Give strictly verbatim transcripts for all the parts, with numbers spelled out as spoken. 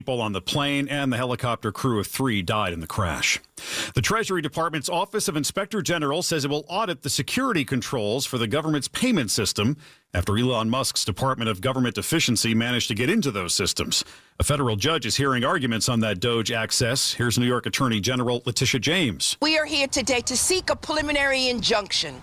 People on the plane and the helicopter crew of three died in the crash. The Treasury Department's Office of Inspector General says it will audit the security controls for the government's payment system after Elon Musk's Department of Government Efficiency managed to get into those systems. A federal judge is hearing arguments on that Doge access. Here's New York Attorney General Letitia James. We are here today to seek a preliminary injunction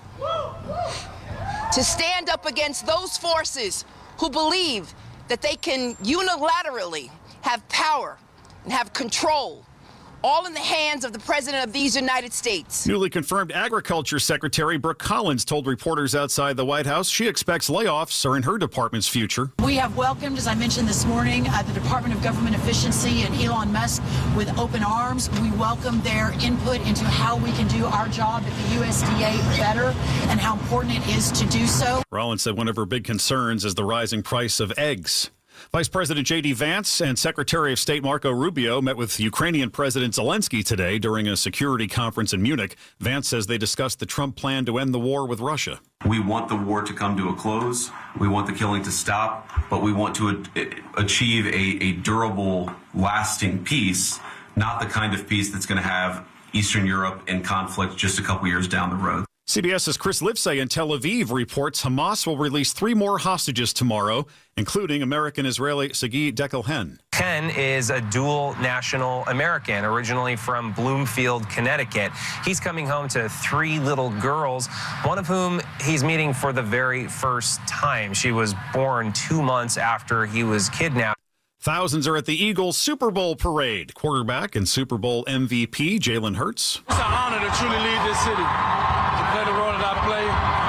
to stand up against those forces who believe that they can unilaterally have power and have control, all in the hands of the President of these United States. Newly confirmed Agriculture Secretary Brooke Collins told reporters outside the White House she expects layoffs are in her department's future. We have welcomed, as I mentioned this morning, uh, the Department of Government Efficiency and Elon Musk with open arms. We welcome their input into how we can do our job at the U S D A better and how important it is to do so. Rollins said one of her big concerns is the rising price of eggs. Vice President J D Vance and Secretary of State Marco Rubio met with Ukrainian President Zelensky today during a security conference in Munich. Vance says they discussed the Trump plan to end the war with Russia. We want the war to come to a close. We want the killing to stop, but we want to a- achieve a, a durable, lasting peace, not the kind of peace that's going to have Eastern Europe in conflict just a couple years down the road. CBS's Chris Livesay in Tel Aviv reports Hamas will release three more hostages tomorrow, including American-Israeli Sagi Dekelhen. Ken is a dual national American, originally from Bloomfield, Connecticut. He's coming home to three little girls, one of whom he's meeting for the very first time. She was born two months after he was kidnapped. Thousands are at the Eagles Super Bowl parade. Quarterback and Super Bowl M V P Jalen Hurts. It's an honor to truly lead this city, to play the role that I play.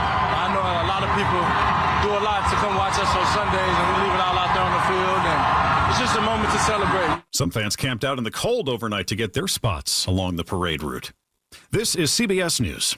I know a lot of people do a lot to come watch us on Sundays, and we leave it all out there on the field, and it's just a moment to celebrate. Some fans camped out in the cold overnight to get their spots along the parade route. This is C B S News.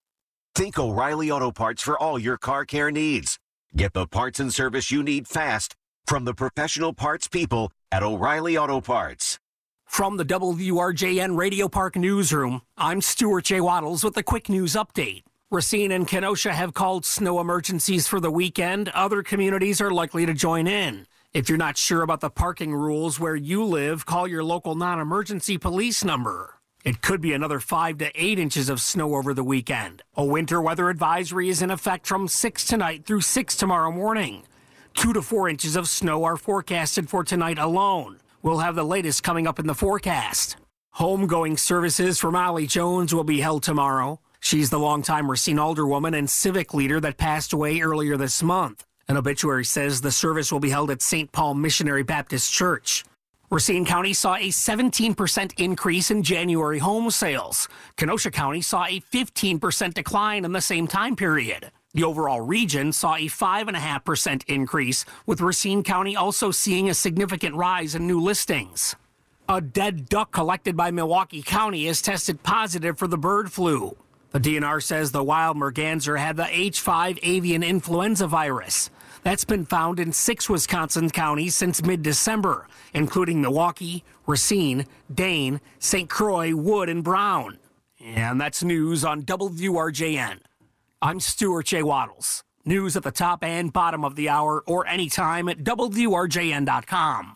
Think O'Reilly Auto Parts for all your car care needs. Get the parts and service you need fast from the professional parts people at O'Reilly Auto Parts. From the W R J N Radio Park Newsroom, I'm Stuart J. Waddles with a quick news update. Racine and Kenosha have called snow emergencies for the weekend. Other communities are likely to join in. If you're not sure about the parking rules where you live, call your local non-emergency police number. It could be another five to eight inches of snow over the weekend. A winter weather advisory is in effect from six tonight through six tomorrow morning. Two to four inches of snow are forecasted for tonight alone. We'll have the latest coming up in the forecast. Homegoing services for Molly Jones will be held tomorrow. She's the longtime Racine alderwoman and civic leader that passed away earlier this month. An obituary says the service will be held at Saint Paul Missionary Baptist Church. Racine County saw a seventeen percent increase in January home sales. Kenosha County saw a fifteen percent decline in the same time period. The overall region saw a five point five percent increase, with Racine County also seeing a significant rise in new listings. A dead duck collected by Milwaukee County is tested positive for the bird flu. The D N R says the wild merganser had the H five avian influenza virus. That's been found in six Wisconsin counties since mid-December, including Milwaukee, Racine, Dane, Saint Croix, Wood, and Brown. And that's news on W R J N. I'm Stuart J. Waddles. News at the top and bottom of the hour or anytime at W R J N dot com.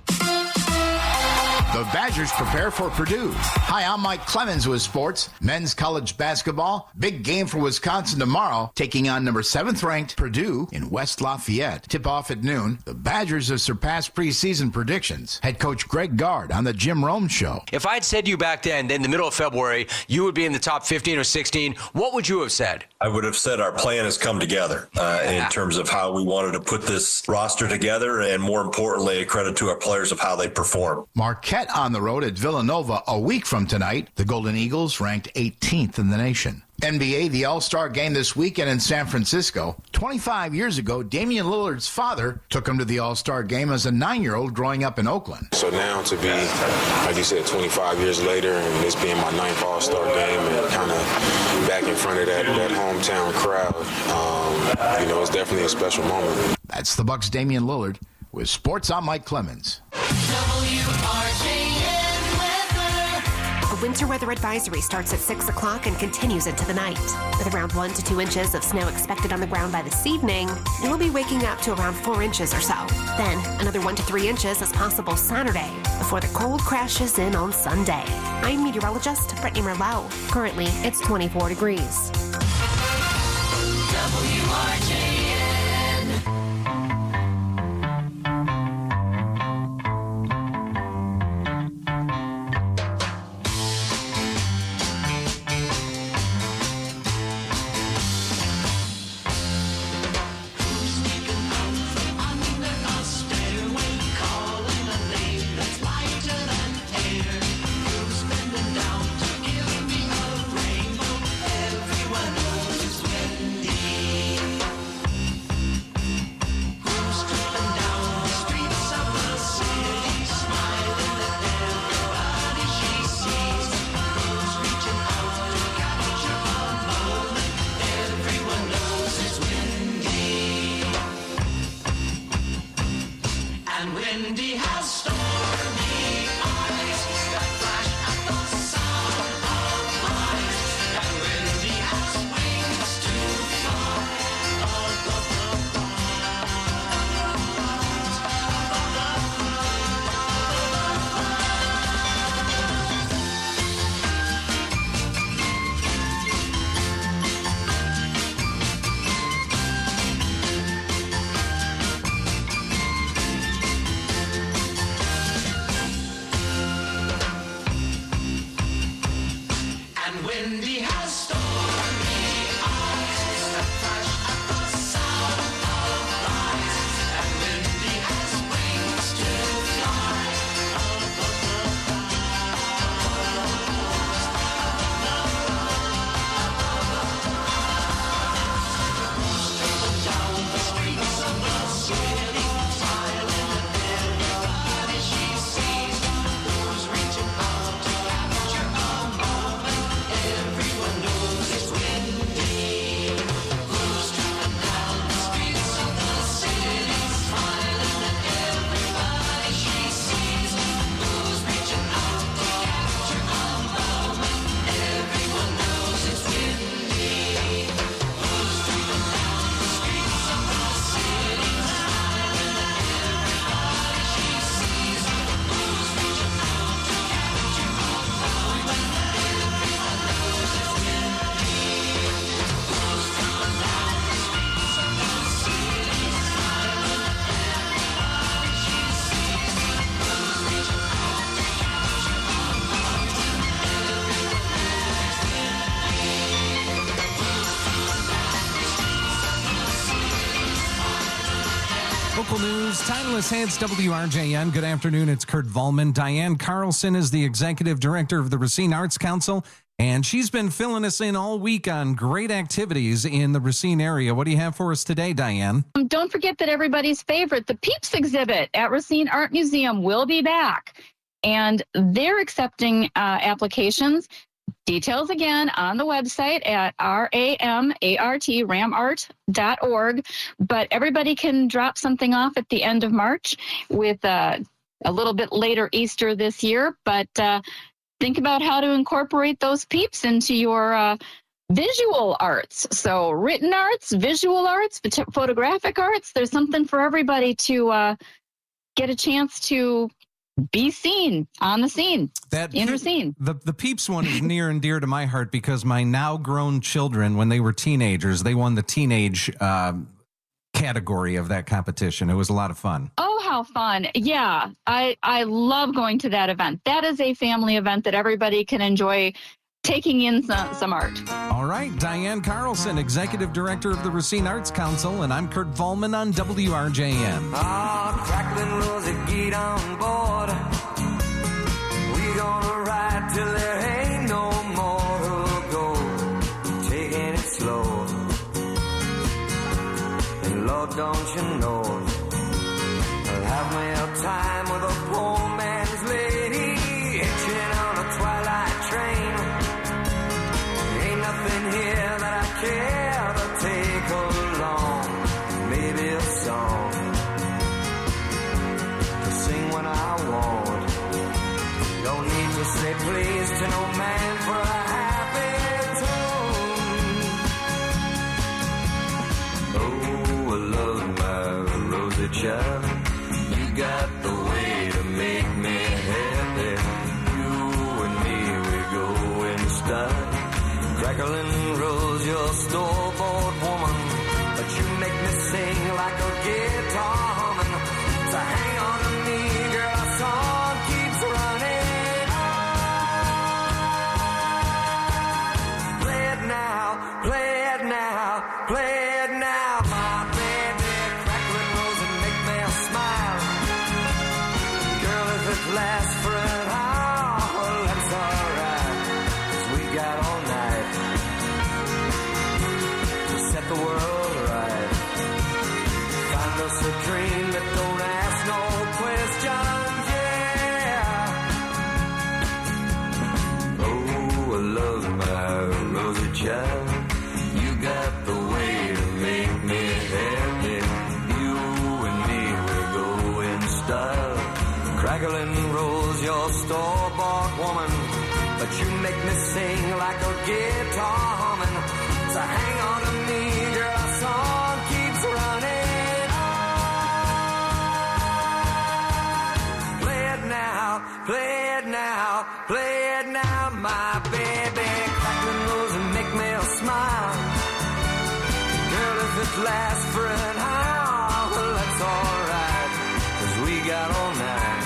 The Badgers prepare for Purdue. Hi, I'm Mike Clemens with sports. Men's college basketball. Big game for Wisconsin tomorrow, taking on number seventh ranked Purdue in West Lafayette. Tip off at noon. The Badgers have surpassed preseason predictions. Head coach Greg Gard on the Jim Rome Show. If I'd said to you back then, in the middle of February, you would be in the top fifteen or sixteen, what would you have said? I would have said our plan has come together uh, in terms of how we wanted to put this roster together, and more importantly, a credit to our players of how they perform. Marquette on the road at Villanova a week from tonight. The Golden Eagles ranked eighteenth in the nation. N B A, the All-Star game this weekend in San Francisco. twenty-five years ago, Damian Lillard's father took him to the All-Star game as a nine-year-old growing up in Oakland. So now to be, like you said, twenty-five years later, and this being my ninth All-Star game, and kind of back in front of that, that hometown crowd, um, you know, it's definitely a special moment. That's the Bucks' Damian Lillard. With sports, I'm Mike Clemens. W R J N weather. winter weather advisory starts at six o'clock and continues into the night. With around one to two inches of snow expected on the ground by this evening, you'll be waking up to around four inches or so. Then, another one to three inches is possible Saturday, before the cold crashes in on Sunday. I'm meteorologist Brittany Merlot. Currently, it's twenty-four degrees. W R J N. Local news, Timeless Hits, W R J N. Good afternoon, it's Kurt Volman. Diane Carlson is the executive director of the Racine Arts Council, and she's been filling us in all week on great activities in the Racine area. What do you have for us today, Diane? Um, don't forget that everybody's favorite, the Peeps exhibit at Racine Art Museum, will be back, and they're accepting uh, applications. Details again on the website at R A M A R T, ramart dot org. But everybody can drop something off at the end of March with uh, a little bit later Easter this year. But uh, think about how to incorporate those peeps into your uh, visual arts. So written arts, visual arts, phot- photographic arts. There's something for everybody to uh, get a chance to be seen on the scene, that inner scene. The, the Peeps one is near and dear to my heart because my now grown children, when they were teenagers, they won the teenage uh, category of that competition. It was a lot of fun. Oh, how fun. Yeah, I, I love going to that event. That is a family event that everybody can enjoy taking in some, some art. All right, Diane Carlson, Executive Director of the Racine Arts Council, and I'm Kurt Volman on W R J N. Ah, crackling rosy, get on board. We gonna ride till there ain't no more to go. Taking it slow. And Lord, don't you know, I'll have my old time with a poor man's lady, hitching on a twilight train. Ain't nothing here that I care to take along. Maybe a song to sing when I want. say please to no man for a happy tune. Oh, I love my rosy child. You got the way to make me happy. You and me, we go in style. Crackling rose, your store-bought woman, but you make me sing like a guitar humming. So hang on to me, girl, our song keeps running on. Play it now, play it now, play it now, my baby. Crackling rose and make me smile. Girl, if it lasts for an hour, that's alright, 'cause we got all night to set the world right. Find us a dream that don't ask no questions, yeah. Oh, I love my rosy child. You got the way to make me happy. You and me, we go in style. Crackling rose, your store-bought woman, but you make me sing like a guitar humming. So hang on to me, girl, our song keeps running on. Play it now, play it now, play it now, my baby. Crackling rose and make me smile. Girl, if it lasts for an hour, well, that's alright, 'cause we got all night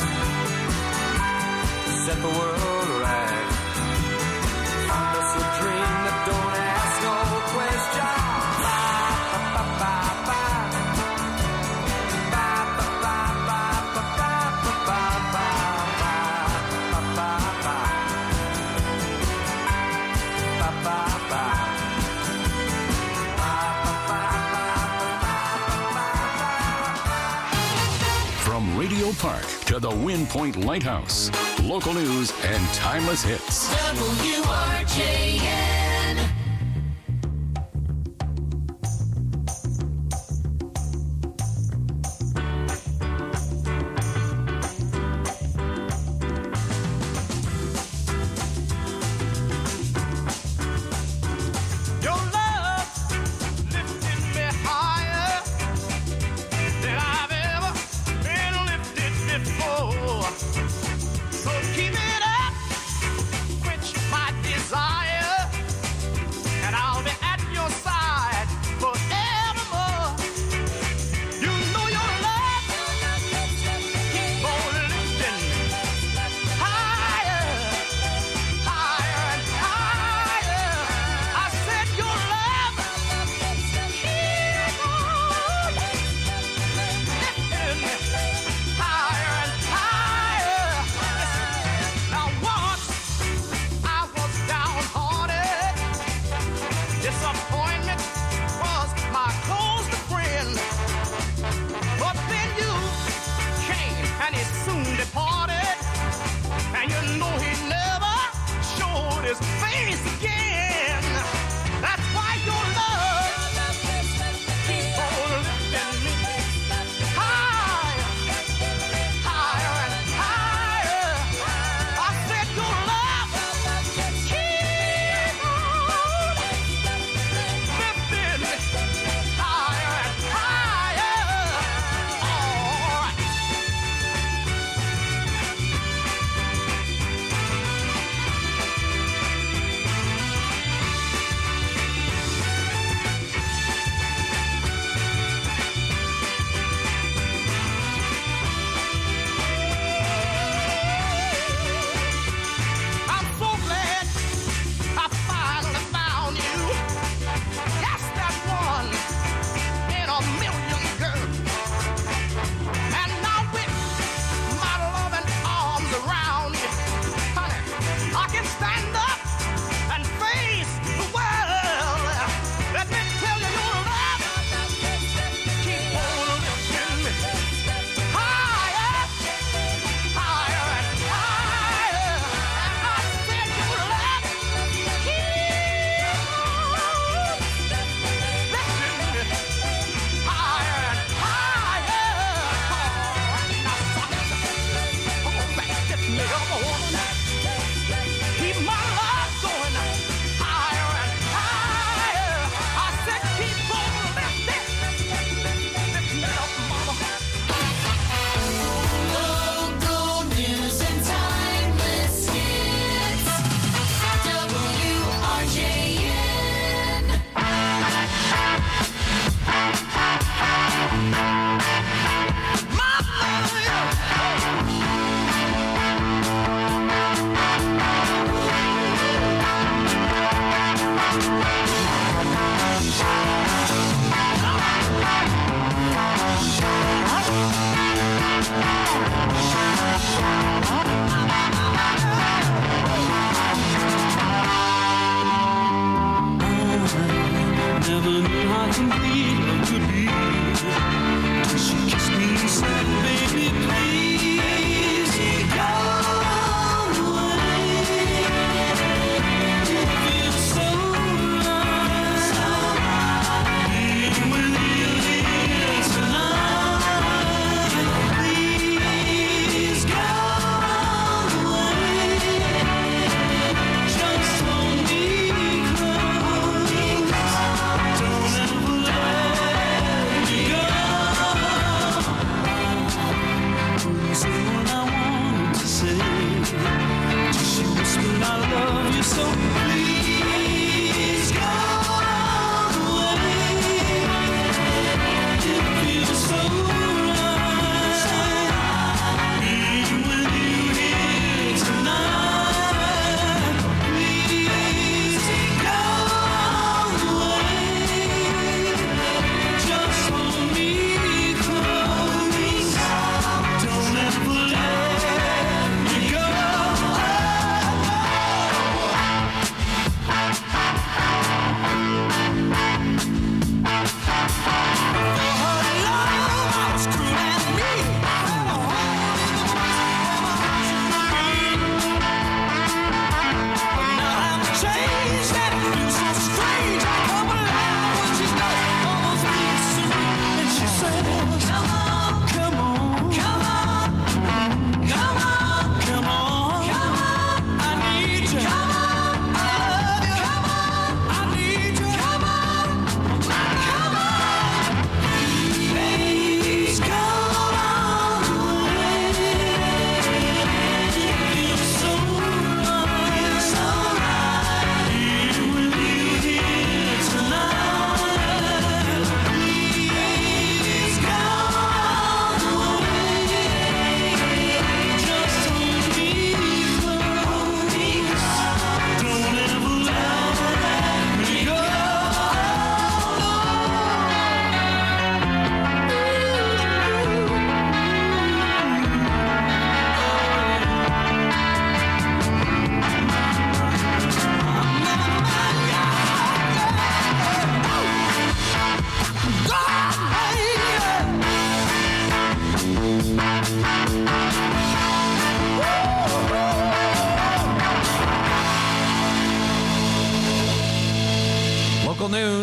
to set the world right. Find us a dream that don't ask no question. From Radio Park to the Wind Point Lighthouse, local news and timeless hits. W R J N. Your love lifted me higher than I've ever been lifted before. So keep it up, quench my desire, and I'll be at your side forevermore. You know your love keep on lifting higher, higher and higher. I said your love keep on lifting higher and higher. Now once I was downhearted, disappointment was my closest friend. But then you came and he soon departed, and you know he never showed his face again. That's why your love keep on lifting me higher, higher and higher. I said your love keep on lifting me higher and higher. All right.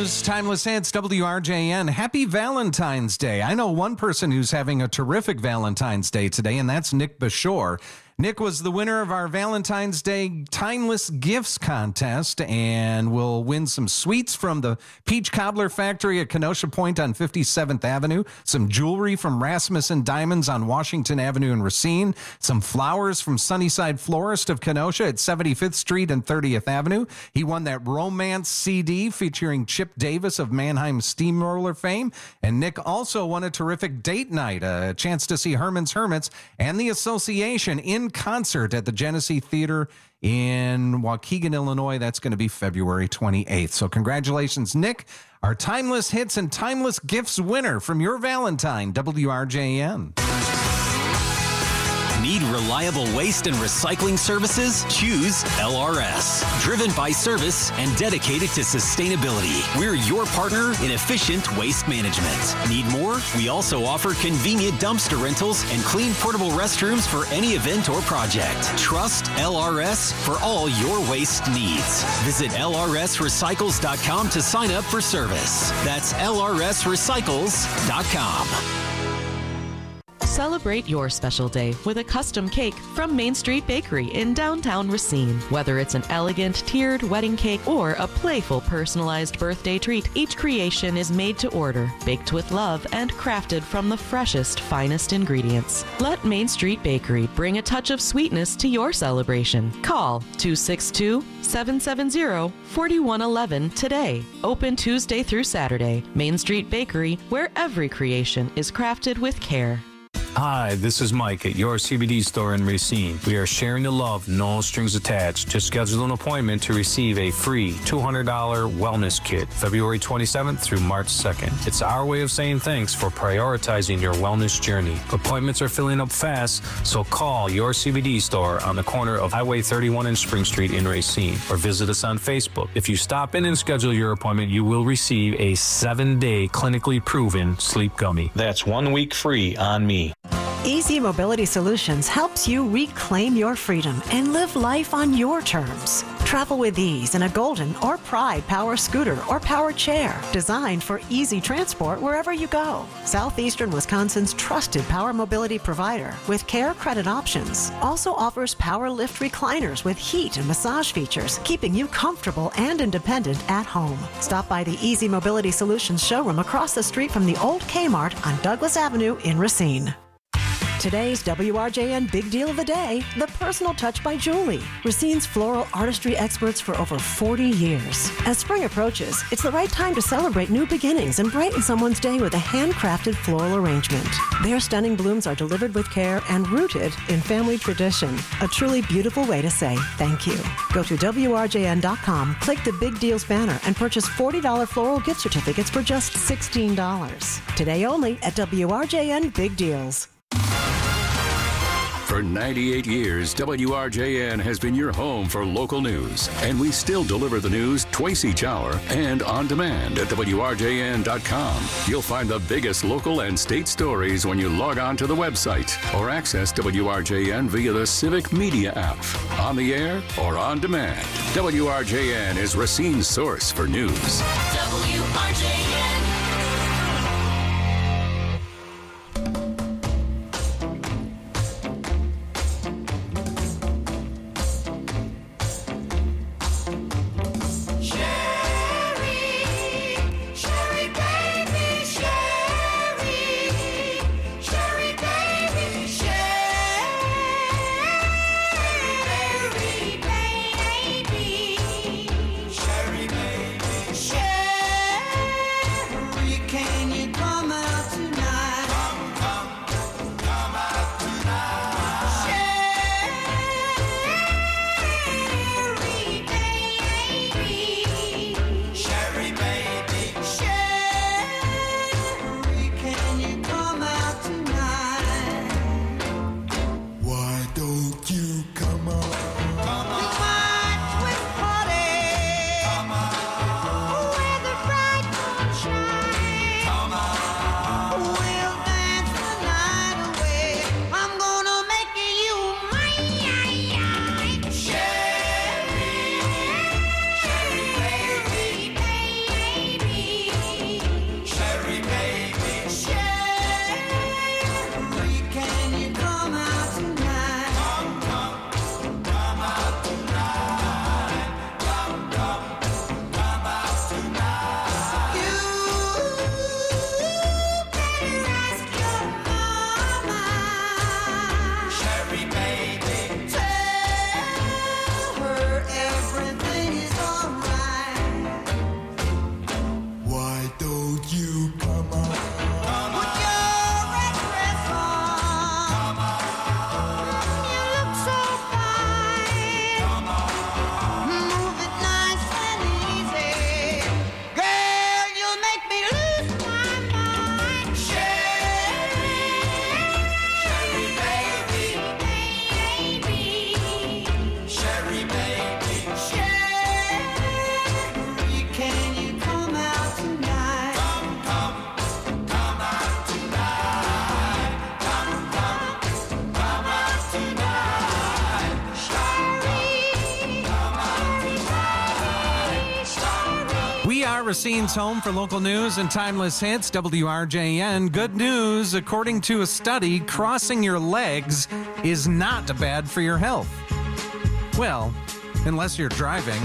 News, Timeless Hits, W R J N. Happy Valentine's Day. I know one person who's having a terrific Valentine's Day today, and that's Nick Bashore. Nick was the winner of our Valentine's Day Timeless Gifts contest and will win some sweets from the Peach Cobbler Factory at Kenosha Point on fifty-seventh Avenue, some jewelry from Rasmussen Diamonds on Washington Avenue in Racine, some flowers from Sunnyside Florist of Kenosha at seventy-fifth Street and thirtieth Avenue. He won that Romance C D featuring Chip Davis of Mannheim Steamroller fame. And Nick also won a terrific date night, a chance to see Herman's Hermits and the Association in concert at the Genesee Theater in Waukegan, Illinois. That's going to be February twenty-eighth. So congratulations, Nick, our Timeless Hits and Timeless Gifts winner from your Valentine, W R J N. Need reliable waste and recycling services? Choose L R S. Driven by service and dedicated to sustainability. We're your partner in efficient waste management. Need more? We also offer convenient dumpster rentals and clean portable restrooms for any event or project. Trust L R S for all your waste needs. Visit L R S recycles dot com to sign up for service. That's L R S recycles dot com. Celebrate your special day with a custom cake from Main Street Bakery in downtown Racine. Whether it's an elegant tiered wedding cake or a playful personalized birthday treat, each creation is made to order, baked with love, and crafted from the freshest, finest ingredients. Let Main Street Bakery bring a touch of sweetness to your celebration. Call two six two, seven seven zero, four one one one today. Open Tuesday through Saturday. Main Street Bakery, where every creation is crafted with care. Hi, this is Mike at your C B D store in Racine. We are sharing the love, no strings attached. Just schedule an appointment to receive a free two hundred dollars wellness kit, February twenty-seventh through March second. It's our way of saying thanks for prioritizing your wellness journey. Appointments are filling up fast, so call your C B D store on the corner of Highway thirty-one and Spring Street in Racine, or visit us on Facebook. If you stop in and schedule your appointment, you will receive a seven-day clinically proven sleep gummy. That's one week free on me. Easy Mobility Solutions helps you reclaim your freedom and live life on your terms. Travel with ease in a Golden or Pride power scooter or power chair, designed for easy transport wherever you go. Southeastern Wisconsin's trusted power mobility provider with care credit options also offers power lift recliners with heat and massage features, keeping you comfortable and independent at home. Stop by the Easy Mobility Solutions showroom across the street from the old Kmart on Douglas Avenue in Racine. Today's W R J N Big Deal of the Day, the personal touch by Julie, Racine's floral artistry experts for over forty years. As spring approaches, it's the right time to celebrate new beginnings and brighten someone's day with a handcrafted floral arrangement. Their stunning blooms are delivered with care and rooted in family tradition. A truly beautiful way to say thank you. Go to W R J N dot com, click the Big Deals banner, and purchase forty dollars floral gift certificates for just sixteen dollars. Today only at W R J N Big Deals. For ninety-eight years, W R J N has been your home for local news, and we still deliver the news twice each hour and on demand at W R J N dot com. You'll find the biggest local and state stories when you log on to the website or access W R J N via the Civic Media app, on the air or on demand. W R J N is Racine's source for news. W R J N. are Racine's home for local news and timeless hits. W R J N. Good news. According to a study, crossing your legs is not bad for your health. Well, unless you're driving.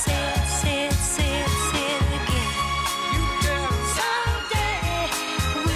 Say it, say it, say it again. Someday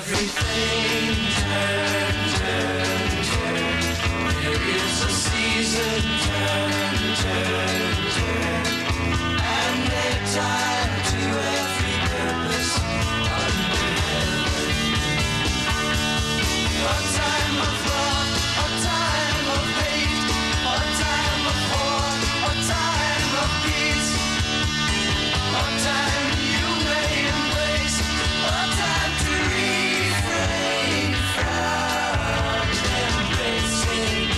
everything turn, turn, turn. There is a season, turn, turn, turn. And a time to every purpose under heaven. A time of love, a time of hate, a time of war, a time of peace. A time you may embrace, a time to refrain from embracing.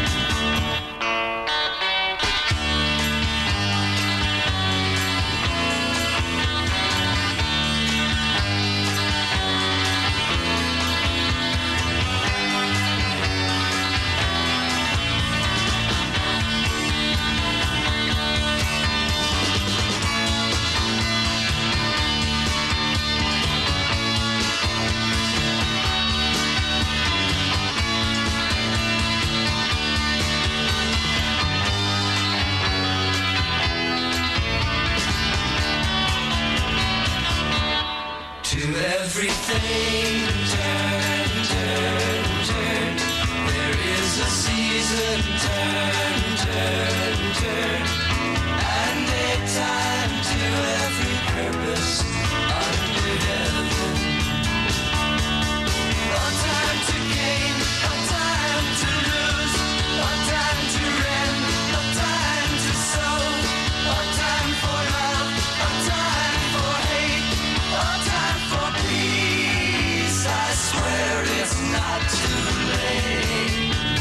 To everything turn, turn, turn. There is a season, turn, turn, turn. And a time to every purpose under heaven. A time to gain, a time to lose, a time to rend, a time to sow, a time for love, a time for hate, a time for peace. I swear it's not too late.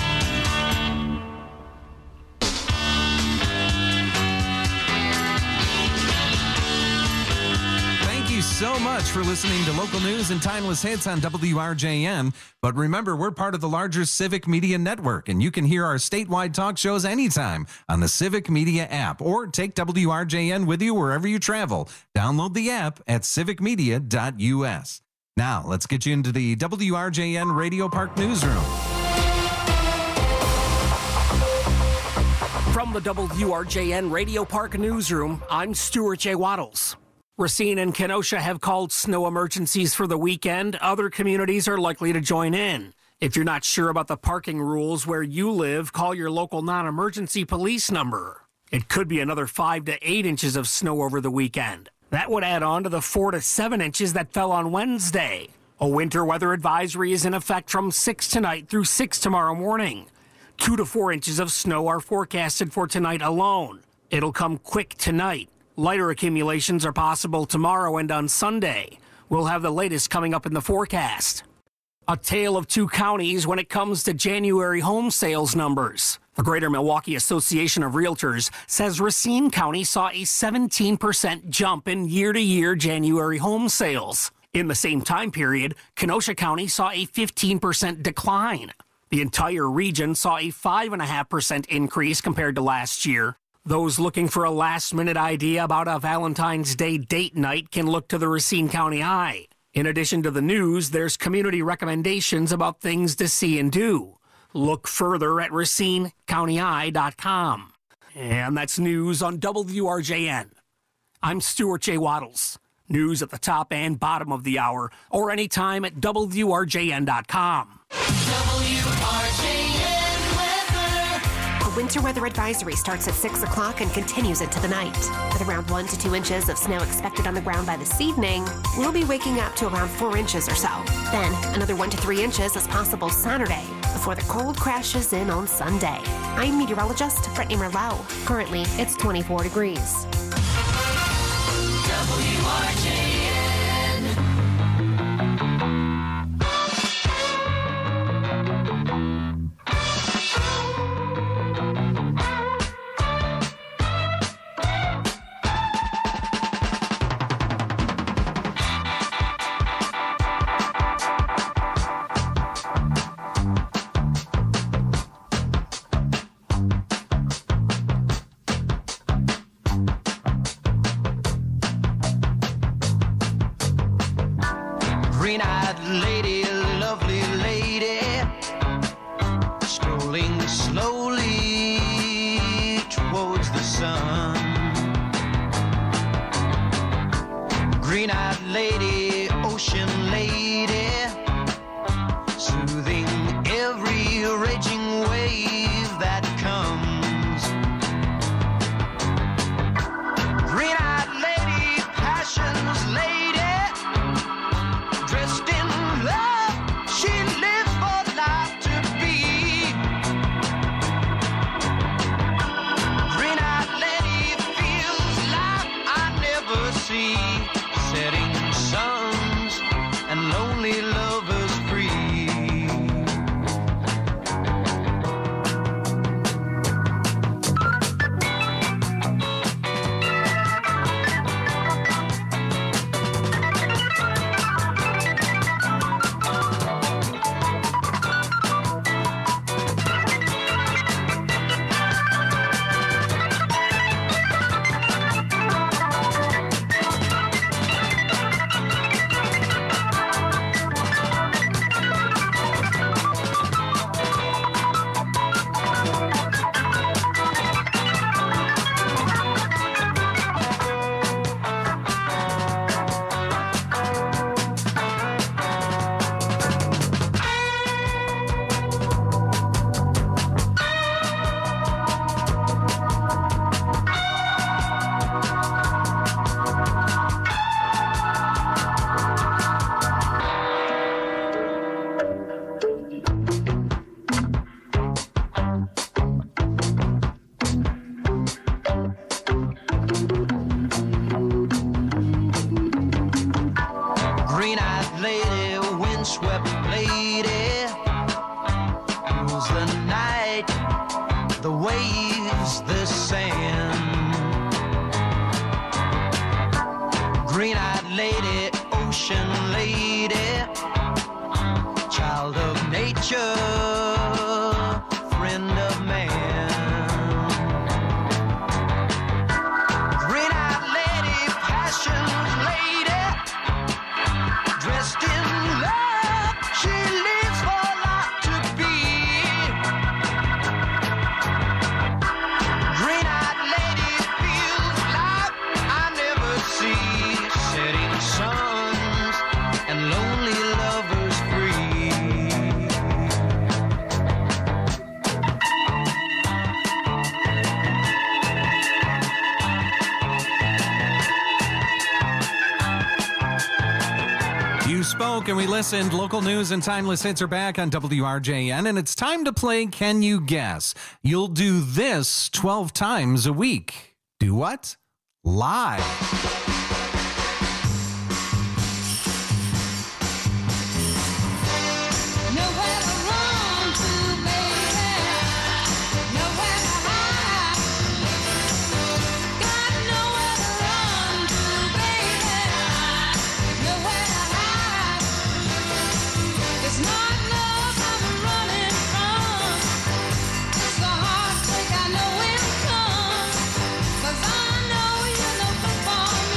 Thank you so much for listening to local news and timeless hits on W R J N. But remember, we're part of the larger Civic Media Network, and you can hear our statewide talk shows anytime on the Civic Media app, or take W R J N with you wherever you travel. Download the app at civic media dot U S. Now, let's get you into the W R J N Radio Park Newsroom. From the W R J N Radio Park Newsroom, I'm Stuart J. Waddles. Racine and Kenosha have called snow emergencies for the weekend. Other communities are likely to join in. If you're not sure about the parking rules where you live, call your local non-emergency police number. It could be another five to eight inches of snow over the weekend. That would add on to the four to seven inches that fell on Wednesday. A winter weather advisory is in effect from six tonight through six tomorrow morning. Two to four inches of snow are forecasted for tonight alone. It'll come quick tonight. Lighter accumulations are possible tomorrow and on Sunday. We'll have the latest coming up in the forecast. A tale of two counties when it comes to January home sales numbers. The Greater Milwaukee Association of Realtors says Racine County saw a seventeen percent jump in year-to-year January home sales. In the same time period, Kenosha County saw a fifteen percent decline. The entire region saw a five point five percent increase compared to last year. Those looking for a last-minute idea about a Valentine's Day date night can look to the Racine County Eye. In addition to the news, there's community recommendations about things to see and do. Look further at racine county eye dot com. And that's news on W R J N. I'm Stuart J. Waddles. News at the top and bottom of the hour, or anytime at W R J N dot com. W R J N weather. The winter weather advisory starts at six o'clock and continues into the night. With around one to two inches of snow expected on the ground by this evening, we'll be waking up to around four inches or so. Then, another one to three inches is possible Saturday, before the cold crashes in on Sunday. I'm meteorologist Brittany Merlot. Currently, it's twenty-four degrees. W R J N. Green-eyed lady, lovely lady, strolling slowly towards the sun. Green-eyed lady, ocean lady, Green-eyed lady, windswept lady, rules the night, the waves, the sand. Green-eyed lady, ocean lady, child of nature, friend of man. Green-eyed lady, passion lady, dressed in love, she lives for life to be. Green-eyed lady feels life I never see, setting suns and lonely lovers free. You spoke and we listened. Local news and timeless hits are back on W R J N, and it's time to play Can You Guess? You'll do this twelve times a week. Do what? Lie. I know you're no good for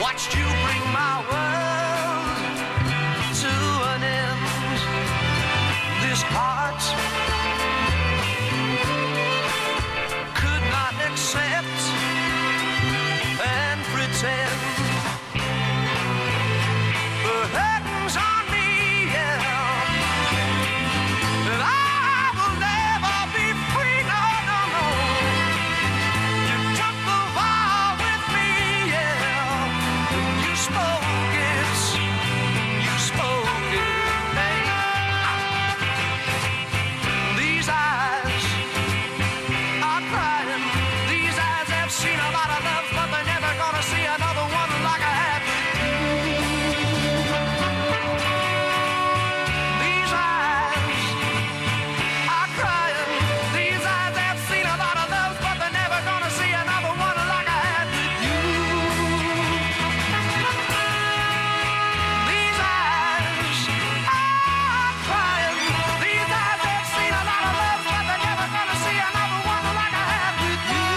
watched you bring my world to an end. This heart could not accept and pretend. The curtains on me, yeah, that I will never be free, no, no, no. You took the vow with me, yeah, you spoke it, you spoke it, hey. These eyes are crying, these eyes have seen a lot of love, but they're never gonna see another one like I had with you. These eyes are crying, these eyes have seen a lot of love, but they're never gonna see another one like I had with you. These eyes are crying, these eyes have seen a lot of love, but they're never gonna see another one like I had with you.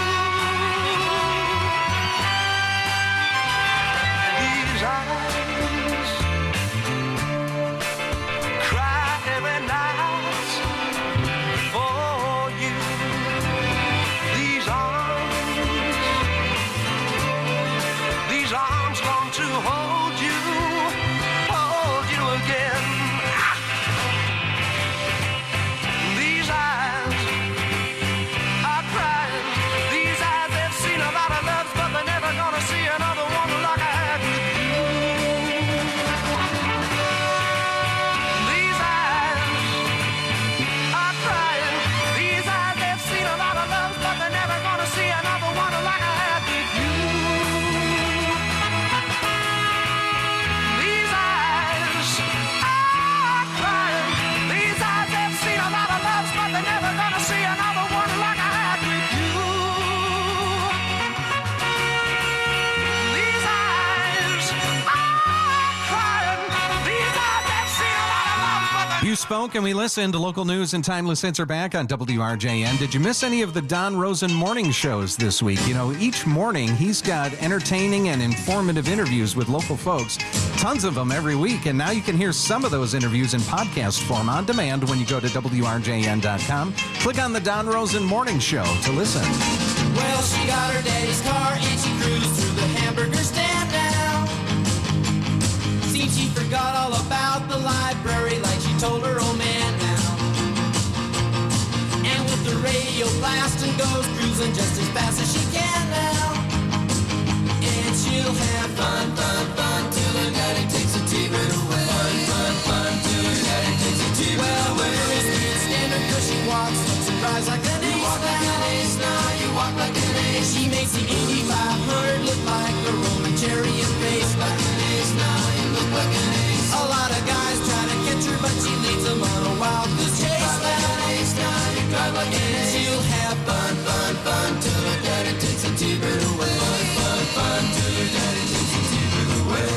These eyes cry every night for you. These arms, these arms long to hold you, hold you again. These eyes are crying, these eyes have seen a lot of loves, but they're never gonna see another one like I had with you. These eyes are crying, these eyes have seen a lot of loves, but they're never gonna see another one like I had with you. These eyes are crying, these eyes have seen a lot of loves, but they're never gonna see another one like I had with you. These eyes are crying, these eyes have seen a lot of love, but they're You spoke and we listened to local news and timeless hits are back on W R J N. Did you miss any of the Don Rosen morning shows this week? You know, each morning he's got entertaining and informative interviews with local folks, tons of them every week. And now you can hear some of those interviews in podcast form on demand when you go to W R J N dot com. Click on the Don Rosen morning show to listen. Well, she got her daddy's car and she cruised through the hamburger stand now. Seems she forgot all about the library like she told her old man now. And with the radio blasting goes cruising just as fast as she can now. And she'll have fun, fun, fun till her daddy takes a T-bird away. Fun, fun, fun till her daddy takes a T-bird well, away. Well, girls can't stand her 'cause she walks, looks and drives like an ace. You walk like an ace now, you walk like an ace. She makes the eighty-five hundred look like a Roman chariot race. Like an ace now, you look like an ace. A lot of guys try to catch her, but she leads them on a wild goose chase. Like an ace now, you drive like an ace. She'll have fun, fun, fun till her daddy takes a T-bird away. Fun, fun, fun till her daddy takes a T-bird away.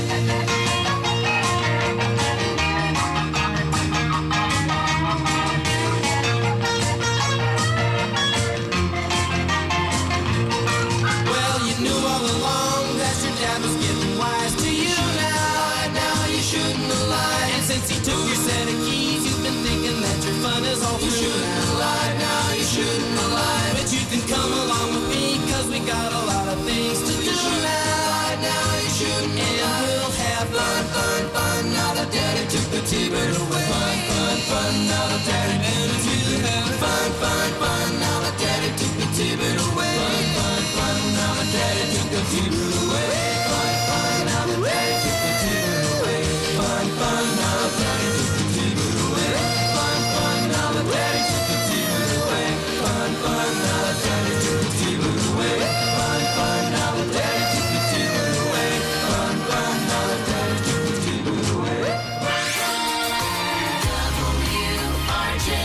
Well, you knew all along that your dad was getting wise to you now. Now you shouldn't have lied. And since he took your set of keys, you've been thinking that your fun is all through. You shouldn't have lied. Now you shouldn't have lied. But you can come along with me 'cause we got a lot of things to do now. Now you shouldn't have lied. And we'll have fun, fun, fun. Now that daddy took the T-bird away. Fun, fun, fun. Now that daddy took the T-bird away. Fun, fun, fun. Now that daddy took the T-bird away. Fun, fun, fun. Now that daddy took the T-bird away. Fun, fun. Now that daddy took the T-bird away. Fun, fun. Now that daddy took the T-bird away. Fun, fun. Now that daddy took the T-bird away. Fun, fun. Now that daddy took the T-bird away. Fun, fun. Now that daddy took the T-bird away. Fun, fun. Now that daddy took the T-bird away. W R J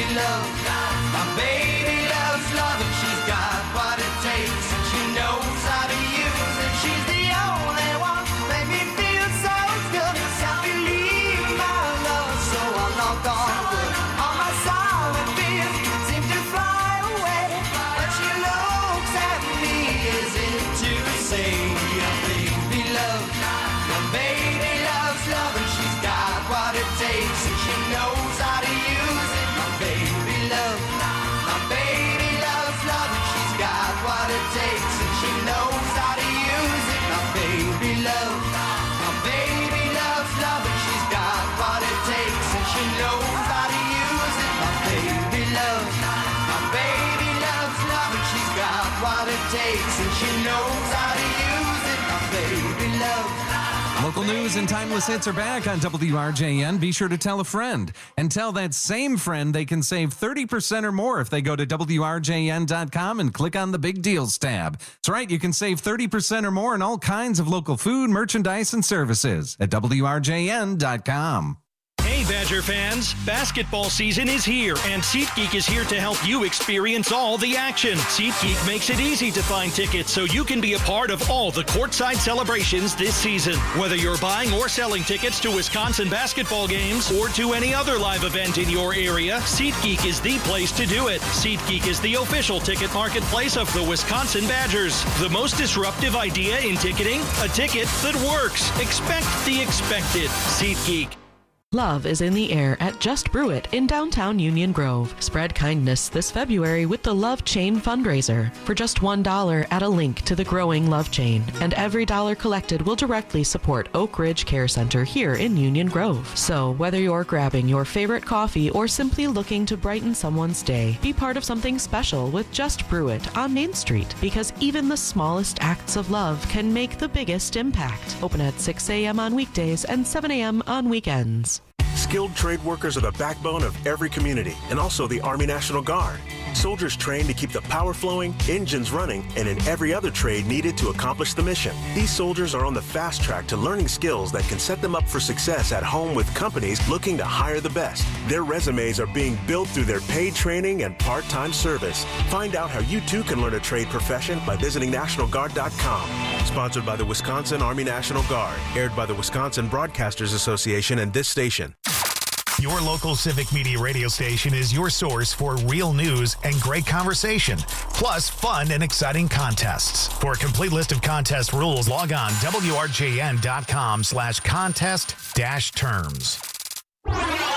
baby loves, my baby loves love, and she's got what it takes, and she knows how to use it. She's the only one, make me feel so good. Self-believe my love, so I knock on wood. All my solid fears seem to fly away, but she looks at me as if to say, your baby loves, your baby loves love, and she's got what it takes, and she knows how to use it. My baby loves, my baby loves love, and she's got what it takes, and she knows how to use it. My baby loves, my baby loves love, and she's got what it takes, and she knows how to use it. My baby loves, my baby loves love, and she's got what it takes, and she knows how to use it. My baby loves. Local news and timeless hits are back on W R J N. Be sure to tell a friend and tell that same friend they can save thirty percent or more if they go to W R J N dot com and click on the Big Deals tab. That's right, you can save thirty percent or more on all kinds of local food, merchandise, and services at W R J N dot com. Hey, Badger fans! Basketball season is here, and SeatGeek is here to help you experience all the action. SeatGeek makes it easy to find tickets so you can be a part of all the courtside celebrations this season. Whether you're buying or selling tickets to Wisconsin basketball games or to any other live event in your area, SeatGeek is the place to do it. SeatGeek is the official ticket marketplace of the Wisconsin Badgers. The most disruptive idea in ticketing? A ticket that works. Expect the expected. SeatGeek. Love is in the air at Just Brew It in downtown Union Grove. Spread kindness this February with the Love Chain fundraiser. For just one dollar, add a link to the growing Love Chain, and every dollar collected will directly support Oak Ridge Care Center here in Union Grove. So, whether you're grabbing your favorite coffee or simply looking to brighten someone's day, be part of something special with Just Brew It on Main Street, because even the smallest acts of love can make the biggest impact. Open at six a.m. on weekdays and seven a.m. on weekends. Skilled trade workers are the backbone of every community and also the Army National Guard. Soldiers trained to keep the power flowing, engines running, and in every other trade needed to accomplish the mission. These soldiers are on the fast track to learning skills that can set them up for success at home with companies looking to hire the best. Their resumes are being built through their paid training and part-time service. Find out how you too can learn a trade profession by visiting National Guard dot com. Sponsored by the Wisconsin Army National Guard. Aired by the Wisconsin Broadcasters Association and this station. Your local Civic Media radio station is your source for real news and great conversation, plus fun and exciting contests. For a complete list of contest rules, log on W R J N dot com slash contest dash terms. W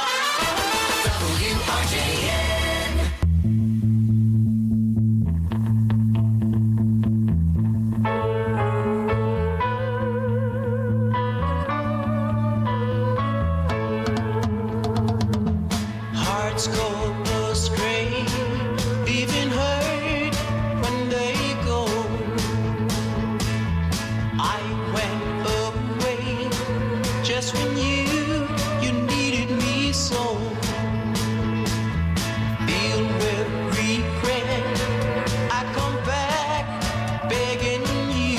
R J N. Hearts go astray, leaving hurt when they go. I went away just when you, you needed me so. Filled with regret, I come back begging you.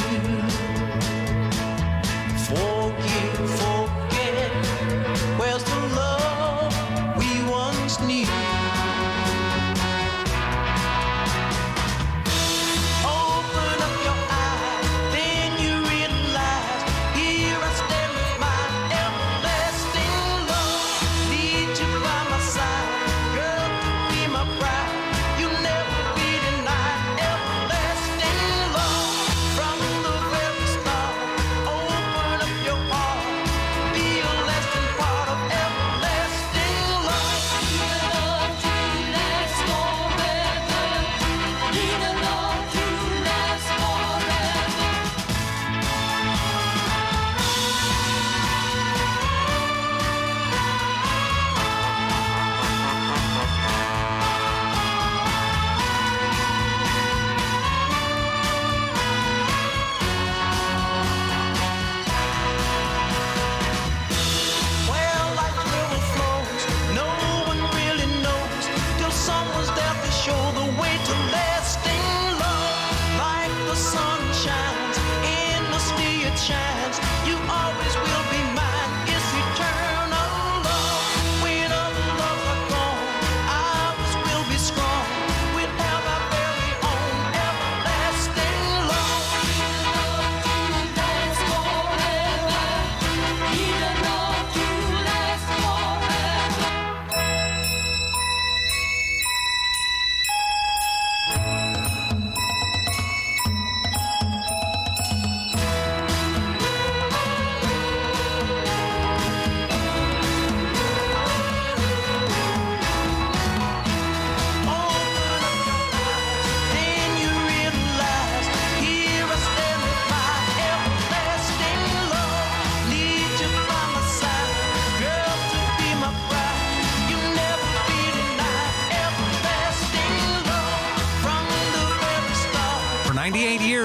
Forgive, forget, where's the love we once knew? Open up your eyes, then you realize, here I stand with my empty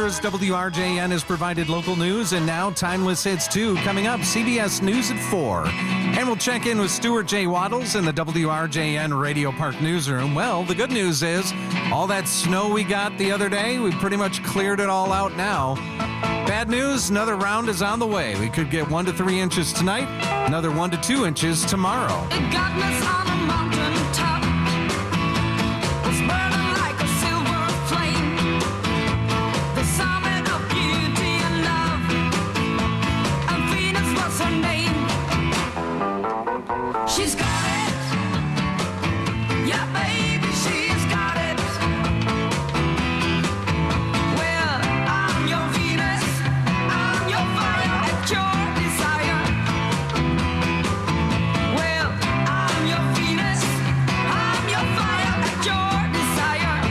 years, W R J N has provided local news and now Timeless Hits too. Coming up, C B S News at four. And we'll check in with Stuart J. Waddles in the W R J N Radio Park newsroom. Well, the good news is all that snow we got the other day, we pretty much cleared it all out now. Bad news, another round is on the way. We could get one to three inches tonight, another one to two inches tomorrow. It got us on a mountain top. Was burning like a silver flame. The summit of beauty and love. And Venus was her name. She's got it. Yeah, baby, she's got it. Well, I'm your Venus. I'm your fire at your desire. Well, I'm your Venus. I'm your fire at your desire.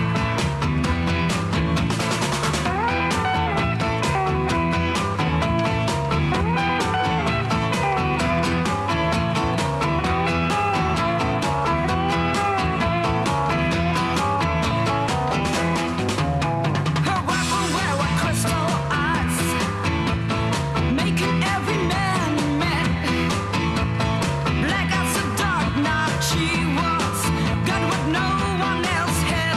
Her rapper wear with crystal eyes, making every man mad. Black as a dark night she was, got what no one else had.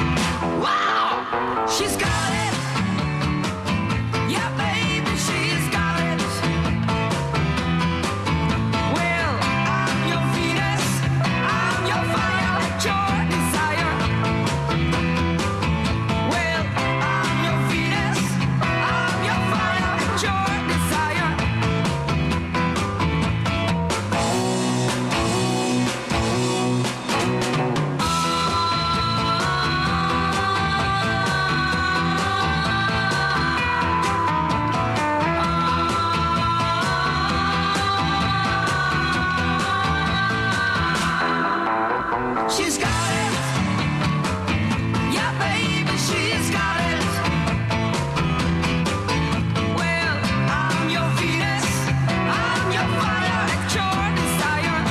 Wow, she's got it. Yeah, baby, she's got it. Well, I'm your Venus. I'm your fire at your desire. Well, I'm your Venus. I'm your fire at your desire. She's got it. Yeah, baby, she's got it. Well, I'm your Venus. I'm your fire at your desire.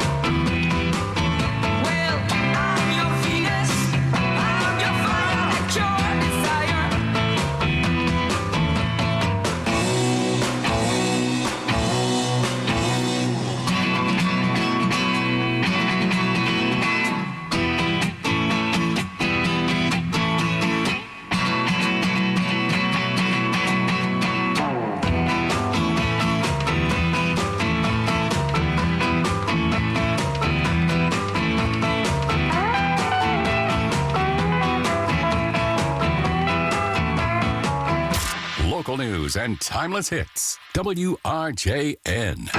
Well, I'm your Venus. I'm your fire at your desire. Local news and timeless hits. W R J N.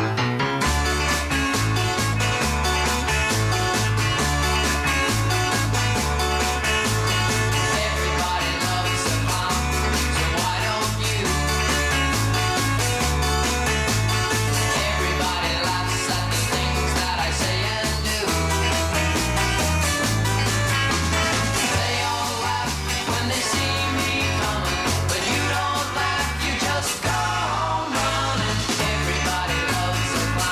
Everybody loves a clown, so why don't you? Everybody laughs at the things that I say and do. They all laugh when they see me coming, but you don't laugh, you just go home running. Everybody loves a clown.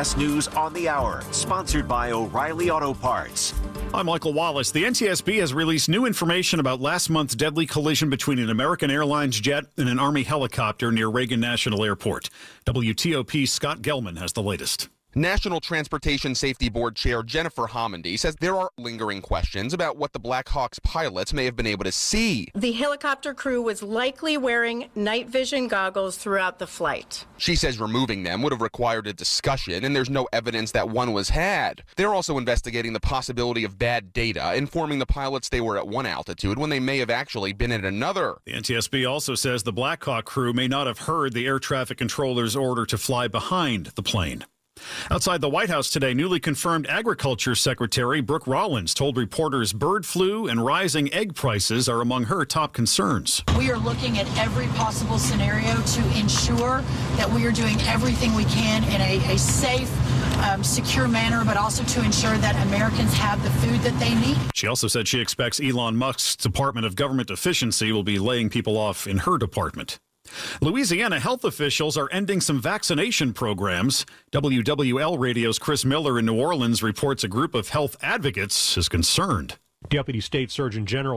best news on the hour, sponsored by O'Reilly Auto Parts. I'm Michael Wallace. The N T S B has released new information about last month's deadly collision between an American Airlines jet and an Army helicopter near Reagan National Airport. W T O P's Scott Gelman has the latest. National Transportation Safety Board Chair Jennifer Homendy says there are lingering questions about what the Black Hawk's pilots may have been able to see. The helicopter crew was likely wearing night vision goggles throughout the flight. She says removing them would have required a discussion, and there's no evidence that one was had. They're also investigating the possibility of bad data, informing the pilots they were at one altitude when they may have actually been at another. The N T S B also says the Black Hawk crew may not have heard the air traffic controller's order to fly behind the plane. Outside the White House today, newly confirmed Agriculture Secretary Brooke Rollins told reporters bird flu and rising egg prices are among her top concerns. We are looking at every possible scenario to ensure that we are doing everything we can in a, a safe, um, secure manner, but also to ensure that Americans have the food that they need. She also said she expects Elon Musk's Department of Government Efficiency will be laying people off in her department. Louisiana health officials are ending some vaccination programs. W W L Radio's Chris Miller in New Orleans reports a group of health advocates is concerned. Deputy State Surgeon General